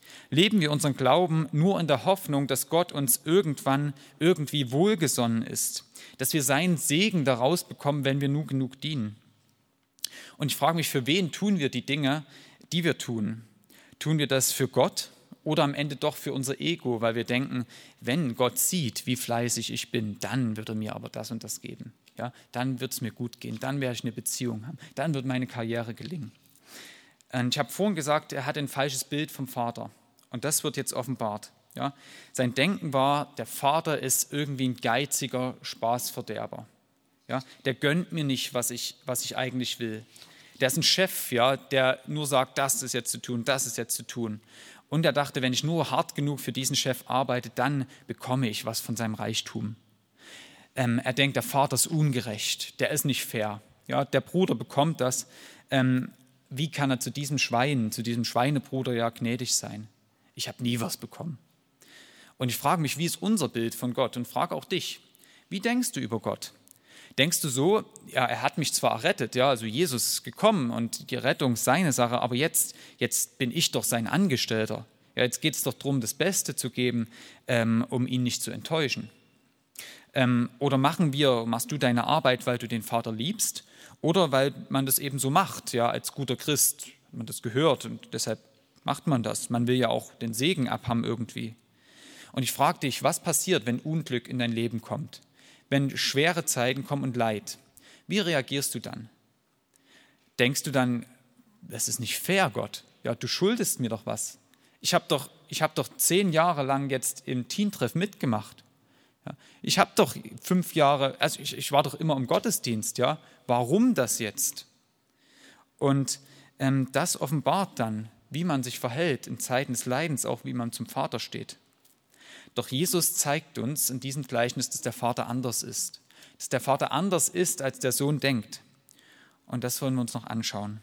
Leben wir unseren Glauben nur in der Hoffnung, dass Gott uns irgendwann irgendwie wohlgesonnen ist, dass wir seinen Segen daraus bekommen, wenn wir nur genug dienen? Und ich frage mich, für wen tun wir die Dinge, die wir tun? Tun wir das für Gott oder am Ende doch für unser Ego, weil wir denken, wenn Gott sieht, wie fleißig ich bin, dann wird er mir aber das und das geben. Ja, dann wird es mir gut gehen, dann werde ich eine Beziehung haben, dann wird meine Karriere gelingen. Und ich habe vorhin gesagt, er hat ein falsches Bild vom Vater. Und das wird jetzt offenbart. Ja, sein Denken war, der Vater ist irgendwie ein geiziger Spaßverderber. Ja, der gönnt mir nicht, was ich, was ich eigentlich will. Der ist ein Chef, ja, der nur sagt, das ist jetzt zu tun, das ist jetzt zu tun. Und er dachte, wenn ich nur hart genug für diesen Chef arbeite, dann bekomme ich was von seinem Reichtum. Ähm, er denkt, der Vater ist ungerecht, der ist nicht fair. Ja, der Bruder bekommt das. Ähm, wie kann er zu diesem Schwein, zu diesem Schweinebruder ja gnädig sein? Ich habe nie was bekommen. Und ich frage mich, wie ist unser Bild von Gott? Und frage auch dich, wie denkst du über Gott? Denkst du so, ja, er hat mich zwar errettet, ja, also Jesus ist gekommen und die Rettung ist seine Sache, aber jetzt, jetzt bin ich doch sein Angestellter. Ja, jetzt geht es doch darum, das Beste zu geben, ähm, um ihn nicht zu enttäuschen. Ähm, oder machen wir, machst du deine Arbeit, weil du den Vater liebst oder weil man das eben so macht, ja, als guter Christ, man das gehört und deshalb macht man das. Man will ja auch den Segen abhaben irgendwie. Und ich frage dich, was passiert, wenn Unglück in dein Leben kommt? Wenn schwere Zeiten kommen und Leid? Wie reagierst du dann? Denkst du dann, das ist nicht fair, Gott? Ja, du schuldest mir doch was. Ich habe doch, ich hab doch zehn Jahre lang jetzt im Teentreff mitgemacht. Ja, ich habe doch fünf Jahre, also ich, ich war doch immer im Gottesdienst. Ja? Warum das jetzt? Und ähm, das offenbart dann, wie man sich verhält in Zeiten des Leidens, auch wie man zum Vater steht. Doch Jesus zeigt uns in diesem Gleichnis, dass der Vater anders ist. Dass der Vater anders ist, als der Sohn denkt. Und das wollen wir uns noch anschauen.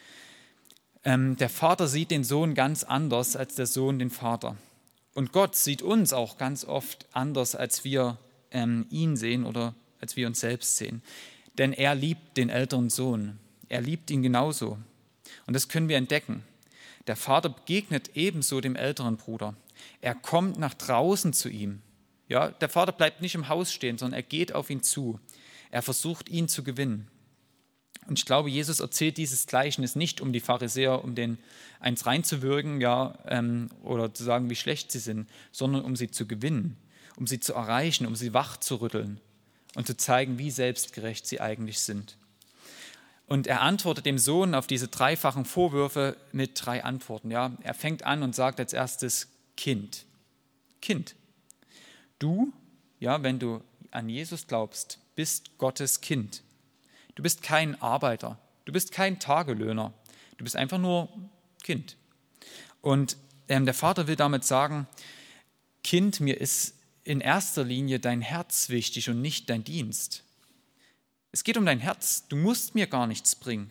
Ähm, der Vater sieht den Sohn ganz anders, als der Sohn den Vater. Und Gott sieht uns auch ganz oft anders, als wir ähm, ihn sehen oder als wir uns selbst sehen. Denn er liebt den älteren Sohn. Er liebt ihn genauso. Und das können wir entdecken. Der Vater begegnet ebenso dem älteren Bruder. Er kommt nach draußen zu ihm. Ja, der Vater bleibt nicht im Haus stehen, sondern er geht auf ihn zu. Er versucht, ihn zu gewinnen. Und ich glaube, Jesus erzählt dieses Gleichnis nicht, um die Pharisäer, um den eins reinzuwürgen, ja, ähm, oder zu sagen, wie schlecht sie sind, sondern um sie zu gewinnen, um sie zu erreichen, um sie wach zu rütteln und zu zeigen, wie selbstgerecht sie eigentlich sind. Und er antwortet dem Sohn auf diese dreifachen Vorwürfe mit drei Antworten. Ja, er fängt an und sagt als erstes Kind. Kind. Du, ja, wenn du an Jesus glaubst, bist Gottes Kind. Du bist kein Arbeiter. Du bist kein Tagelöhner. Du bist einfach nur Kind. Und ähm, der Vater will damit sagen, Kind, mir ist in erster Linie dein Herz wichtig und nicht dein Dienst. Es geht um dein Herz. Du musst mir gar nichts bringen.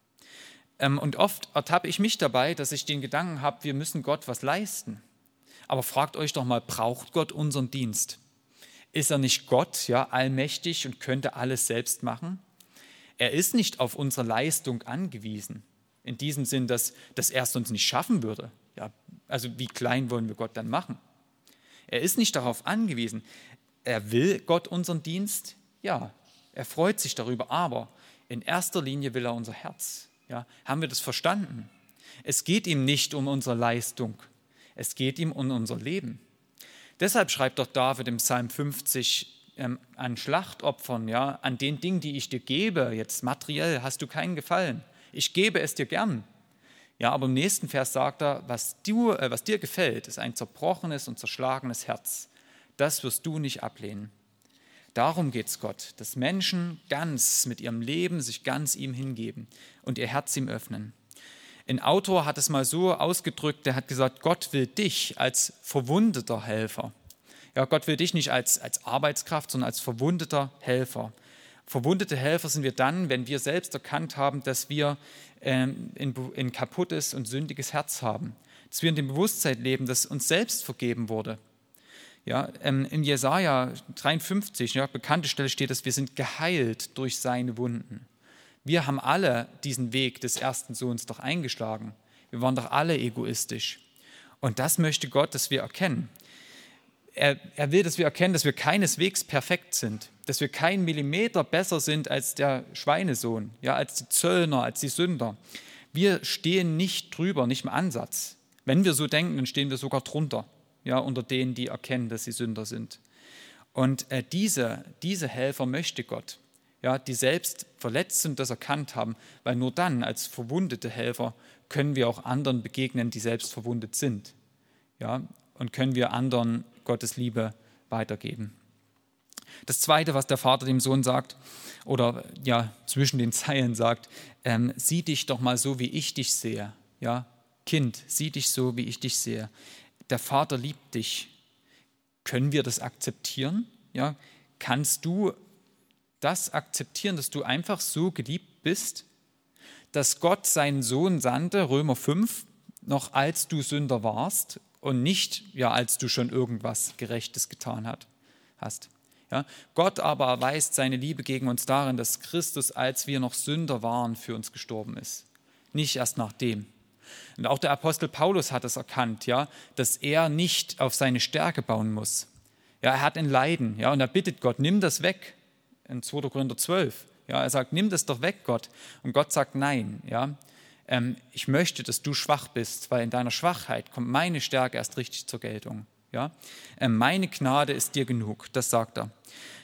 Ähm, und oft ertappe ich mich dabei, dass ich den Gedanken habe, wir müssen Gott was leisten. Aber fragt euch doch mal, braucht Gott unseren Dienst? Ist er nicht Gott, ja, allmächtig und könnte alles selbst machen? Er ist nicht auf unsere Leistung angewiesen. In diesem Sinn, dass, dass er es uns nicht schaffen würde. Ja, also wie klein wollen wir Gott dann machen? Er ist nicht darauf angewiesen. Er will Gott unseren Dienst? Ja, er freut sich darüber, aber in erster Linie will er unser Herz. Ja, haben wir das verstanden? Es geht ihm nicht um unsere Leistung, es geht ihm um unser Leben. Deshalb schreibt doch David im Psalm fünfzig ähm, an Schlachtopfern, ja, an den Dingen, die ich dir gebe, jetzt materiell hast du keinen Gefallen. Ich gebe es dir gern. Ja, aber im nächsten Vers sagt er, was, du, äh, was dir gefällt, ist ein zerbrochenes und zerschlagenes Herz. Das wirst du nicht ablehnen. Darum geht es Gott, dass Menschen ganz mit ihrem Leben sich ganz ihm hingeben und ihr Herz ihm öffnen. Ein Autor hat es mal so ausgedrückt, der hat gesagt, Gott will dich als verwundeter Helfer. Ja, Gott will dich nicht als, als Arbeitskraft, sondern als verwundeter Helfer. Verwundete Helfer sind wir dann, wenn wir selbst erkannt haben, dass wir ähm, ein, ein kaputtes und sündiges Herz haben. Dass wir in dem Bewusstsein leben, dass uns selbst vergeben wurde. Ja, ähm, in Jesaja dreiundfünfzig, ja, bekannte Stelle steht, dass wir sind geheilt durch seine Wunden. Wir haben alle diesen Weg des ersten Sohns doch eingeschlagen. Wir waren doch alle egoistisch. Und das möchte Gott, dass wir erkennen. Er, er will, dass wir erkennen, dass wir keineswegs perfekt sind, dass wir keinen Millimeter besser sind als der Schweinesohn, ja, als die Zöllner, als die Sünder. Wir stehen nicht drüber, nicht im Ansatz. Wenn wir so denken, dann stehen wir sogar drunter, ja, unter denen, die erkennen, dass sie Sünder sind. Und äh, diese, diese Helfer möchte Gott, ja, die selbst verletzt sind und das erkannt haben, weil nur dann als verwundete Helfer können wir auch anderen begegnen, die selbst verwundet sind, ja, und können wir anderen Gottes Liebe weitergeben. Das Zweite, was der Vater dem Sohn sagt, oder ja zwischen den Zeilen sagt, ähm, sieh dich doch mal so, wie ich dich sehe. Ja, Kind, sieh dich so, wie ich dich sehe. Der Vater liebt dich. Können wir das akzeptieren? Ja, kannst du das akzeptieren, dass du einfach so geliebt bist? Dass Gott seinen Sohn sandte, Römer fünf, noch als du Sünder warst, und nicht, ja, als du schon irgendwas Gerechtes getan hat, hast. Ja, Gott aber erweist seine Liebe gegen uns darin, dass Christus, als wir noch Sünder waren, für uns gestorben ist. Nicht erst nachdem. Und auch der Apostel Paulus hat es erkannt, ja, dass er nicht auf seine Stärke bauen muss. Ja, er hat ein Leiden, ja, und er bittet Gott, nimm das weg. In zweiter Korinther zwölf. Ja, er sagt, nimm das doch weg, Gott. Und Gott sagt, nein, ja. Ich möchte, dass du schwach bist, weil in deiner Schwachheit kommt meine Stärke erst richtig zur Geltung. Ja? Meine Gnade ist dir genug, das sagt er.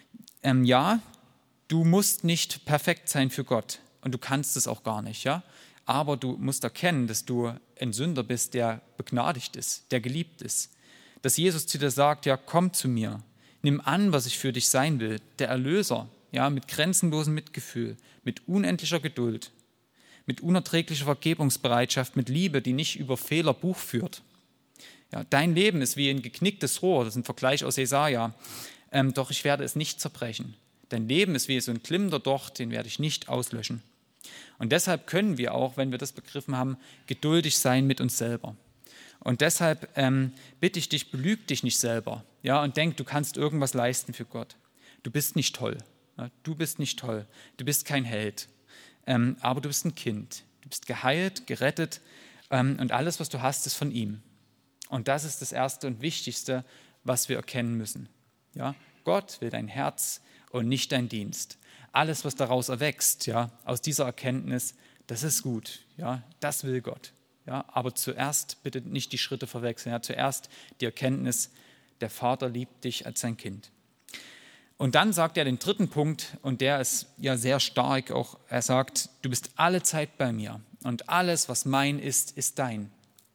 Ja, du musst nicht perfekt sein für Gott und du kannst es auch gar nicht. Ja? Aber du musst erkennen, dass du ein Sünder bist, der begnadigt ist, der geliebt ist. Dass Jesus zu dir sagt, ja, komm zu mir, nimm an, was ich für dich sein will. Der Erlöser, ja, mit grenzenlosem Mitgefühl, mit unendlicher Geduld, mit unerträglicher Vergebungsbereitschaft, mit Liebe, die nicht über Fehler Buch führt. Ja, dein Leben ist wie ein geknicktes Rohr, das ist ein Vergleich aus Jesaja, ähm, doch ich werde es nicht zerbrechen. Dein Leben ist wie so ein glimmender Docht, den werde ich nicht auslöschen. Und deshalb können wir auch, wenn wir das begriffen haben, geduldig sein mit uns selber. Und deshalb ähm, bitte ich dich, belüg dich nicht selber, ja, und denk, du kannst irgendwas leisten für Gott. Du bist nicht toll, ja, du bist nicht toll, du bist kein Held. Ähm, aber du bist ein Kind, du bist geheilt, gerettet ähm, und alles, was du hast, ist von ihm. Und das ist das Erste und Wichtigste, was wir erkennen müssen. Ja? Gott will dein Herz und nicht dein Dienst. Alles, was daraus erwächst, ja, aus dieser Erkenntnis, das ist gut, ja, das will Gott. Ja? Aber zuerst bitte nicht die Schritte verwechseln. Ja? Zuerst die Erkenntnis, der Vater liebt dich als sein Kind. Und dann sagt er den dritten Punkt, und der ist ja sehr stark auch, er sagt, du bist alle Zeit bei mir und alles, was mein ist, ist dein.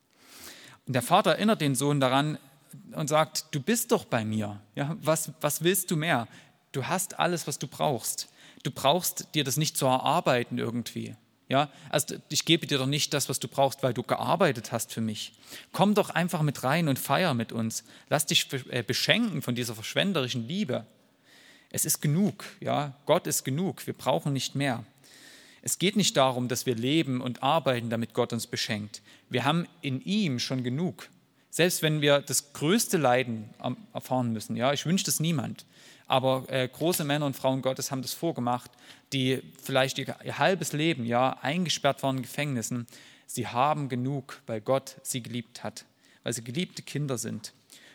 Und der Vater erinnert den Sohn daran und sagt, du bist doch bei mir, ja, was, was willst du mehr? Du hast alles, was du brauchst. Du brauchst dir das nicht zu erarbeiten irgendwie. Ja, also ich gebe dir doch nicht das, was du brauchst, weil du gearbeitet hast für mich. Komm doch einfach mit rein und feier mit uns. Lass dich beschenken von dieser verschwenderischen Liebe. Es ist genug, ja, Gott ist genug, wir brauchen nicht mehr. Es geht nicht darum, dass wir leben und arbeiten, damit Gott uns beschenkt. Wir haben in ihm schon genug. Selbst wenn wir das größte Leiden erfahren müssen, ja, ich wünsche das niemand, aber äh, große Männer und Frauen Gottes haben das vorgemacht, die vielleicht ihr, ihr halbes Leben, ja, eingesperrt waren in Gefängnissen. Sie haben genug, weil Gott sie geliebt hat, weil sie geliebte Kinder sind.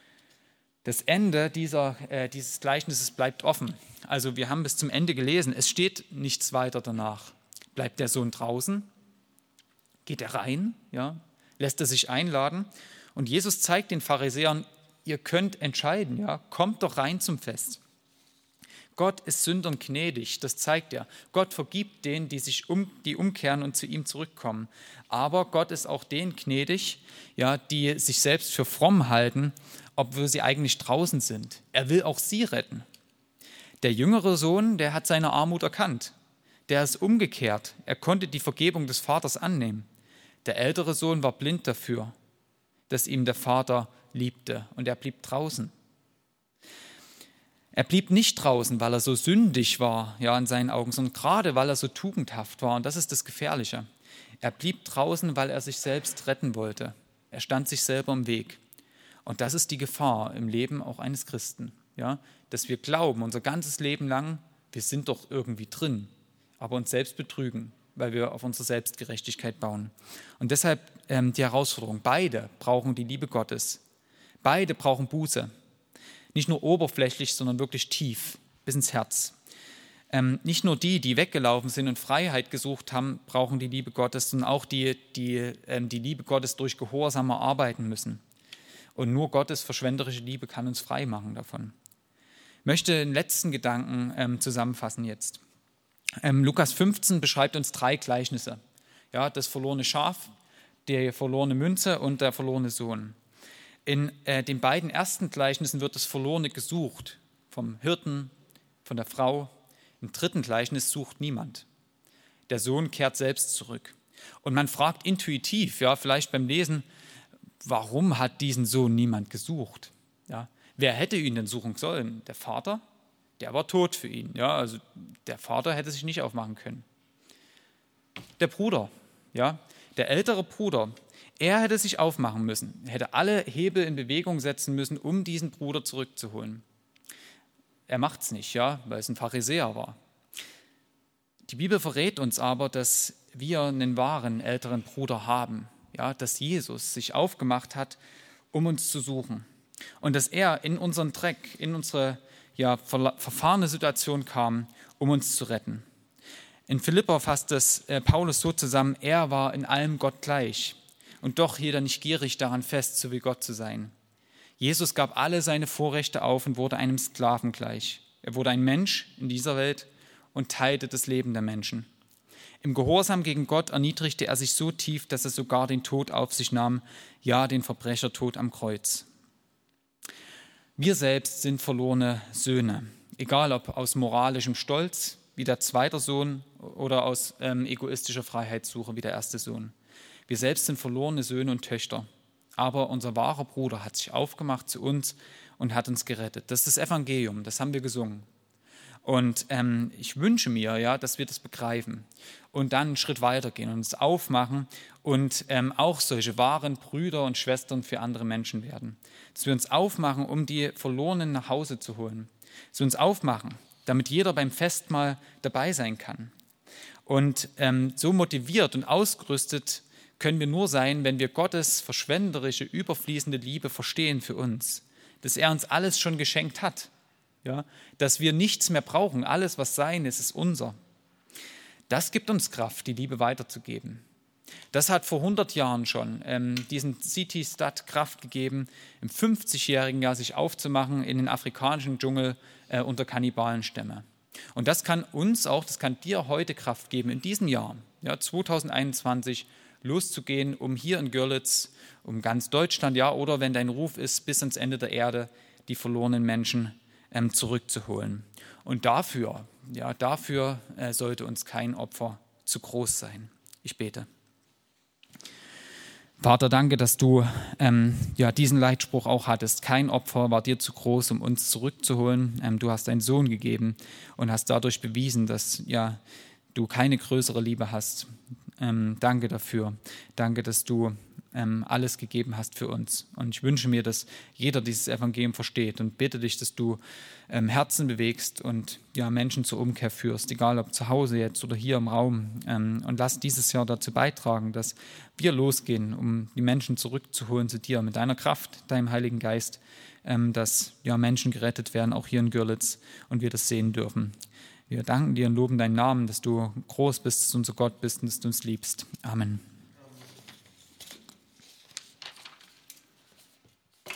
Das Ende dieser, äh, dieses Gleichnisses bleibt offen. Also wir haben bis zum Ende gelesen, es steht nichts weiter danach. Bleibt der Sohn draußen? Geht er rein? Ja? Lässt er sich einladen? Und Jesus zeigt den Pharisäern, ihr könnt entscheiden, ja? Kommt doch rein zum Fest. Gott ist Sündern gnädig, das zeigt er. Gott vergibt denen, die sich um, die umkehren und zu ihm zurückkommen. Aber Gott ist auch denen gnädig, ja, die sich selbst für fromm halten, obwohl sie eigentlich draußen sind. Er will auch sie retten. Der jüngere Sohn, der hat seine Armut erkannt. Der ist umgekehrt. Er konnte die Vergebung des Vaters annehmen. Der ältere Sohn war blind dafür, dass ihm der Vater liebte, und er blieb draußen. Er blieb nicht draußen, weil er so sündig war, ja, in seinen Augen, sondern gerade, weil er so tugendhaft war. Und das ist das Gefährliche. Er blieb draußen, weil er sich selbst retten wollte. Er stand sich selber im Weg. Und das ist die Gefahr im Leben auch eines Christen, ja, dass wir glauben, unser ganzes Leben lang, wir sind doch irgendwie drin, aber uns selbst betrügen. weil wir auf unsere Selbstgerechtigkeit bauen. Und deshalb ähm, die Herausforderung, beide brauchen die Liebe Gottes. Beide brauchen Buße. Nicht nur oberflächlich, sondern wirklich tief, bis ins Herz. Ähm, nicht nur die, die weggelaufen sind und Freiheit gesucht haben, brauchen die Liebe Gottes, sondern auch die, die ähm, die Liebe Gottes durch Gehorsam erarbeiten müssen. Und nur Gottes verschwenderische Liebe kann uns frei machen davon. Ich möchte den letzten Gedanken ähm, zusammenfassen jetzt. Ähm, Lukas fünfzehn beschreibt uns drei Gleichnisse. Ja, das verlorene Schaf, die verlorene Münze und der verlorene Sohn. In äh, den beiden ersten Gleichnissen wird das Verlorene gesucht, vom Hirten, von der Frau. Im dritten Gleichnis sucht niemand. Der Sohn kehrt selbst zurück. Und man fragt intuitiv, ja, vielleicht beim Lesen, warum hat diesen Sohn niemand gesucht? Ja, wer hätte ihn denn suchen sollen? Der Vater? Der war tot für ihn. Ja, also der Vater hätte sich nicht aufmachen können. Der Bruder, ja, der ältere Bruder, er hätte sich aufmachen müssen, hätte alle Hebel in Bewegung setzen müssen, um diesen Bruder zurückzuholen. Er macht es nicht, ja, weil es ein Pharisäer war. Die Bibel verrät uns aber, dass wir einen wahren älteren Bruder haben, ja, dass Jesus sich aufgemacht hat, um uns zu suchen. Und dass er in unseren Dreck, in unsere ja, verfahrene Situation kam, um uns zu retten. In Philipper fasst es äh, Paulus so zusammen, er war in allem Gott gleich und doch hielt er nicht gierig daran fest, so wie Gott zu sein. Jesus gab alle seine Vorrechte auf und wurde einem Sklaven gleich. Er wurde ein Mensch in dieser Welt und teilte das Leben der Menschen. Im Gehorsam gegen Gott erniedrigte er sich so tief, dass er sogar den Tod auf sich nahm, ja, den Verbrechertod am Kreuz. Wir selbst sind verlorene Söhne, egal ob aus moralischem Stolz, wie der zweite Sohn, oder aus ähm, egoistischer Freiheitssuche, wie der erste Sohn. Wir selbst sind verlorene Söhne und Töchter, aber unser wahrer Bruder hat sich aufgemacht zu uns und hat uns gerettet. Das ist das Evangelium, das haben wir gesungen. Und ähm, ich wünsche mir, ja, dass wir das begreifen und dann einen Schritt weitergehen und uns aufmachen und ähm, auch solche wahren Brüder und Schwestern für andere Menschen werden. Dass wir uns aufmachen, um die Verlorenen nach Hause zu holen. Dass wir uns aufmachen, damit jeder beim Festmahl dabei sein kann. Und ähm, so motiviert und ausgerüstet können wir nur sein, wenn wir Gottes verschwenderische, überfließende Liebe verstehen für uns. Dass er uns alles schon geschenkt hat. Ja, dass wir nichts mehr brauchen, alles, was sein ist, ist unser. Das gibt uns Kraft, die Liebe weiterzugeben. Das hat vor hundert Jahren schon ähm, diesen City-Stadt Kraft gegeben, im fünfzigjährigen Jahr sich aufzumachen in den afrikanischen Dschungel äh, unter Kannibalenstämme. Und das kann uns auch, das kann dir heute Kraft geben, in diesem Jahr, ja, zwanzig einundzwanzig, loszugehen, um hier in Görlitz, um ganz Deutschland, ja, oder wenn dein Ruf ist, bis ans Ende der Erde, die verlorenen Menschen zurückzuholen. Und dafür, ja, dafür äh, sollte uns kein Opfer zu groß sein. Ich bete. Vater, danke, dass du ähm, ja, diesen Leitspruch auch hattest. Kein Opfer war dir zu groß, um uns zurückzuholen. Ähm, du hast deinen Sohn gegeben und hast dadurch bewiesen, dass ja, du keine größere Liebe hast. Ähm, danke dafür. Danke, dass du ähm, alles gegeben hast für uns. Und ich wünsche mir, dass jeder dieses Evangelium versteht und bitte dich, dass du ähm, Herzen bewegst und ja, Menschen zur Umkehr führst, egal ob zu Hause jetzt oder hier im Raum. Ähm, und lass dieses Jahr dazu beitragen, dass wir losgehen, um die Menschen zurückzuholen zu dir mit deiner Kraft, deinem Heiligen Geist, ähm, dass ja, Menschen gerettet werden, auch hier in Görlitz, und wir das sehen dürfen. Wir danken dir und loben deinen Namen, dass du groß bist, dass du unser Gott bist und dass du uns liebst. Amen.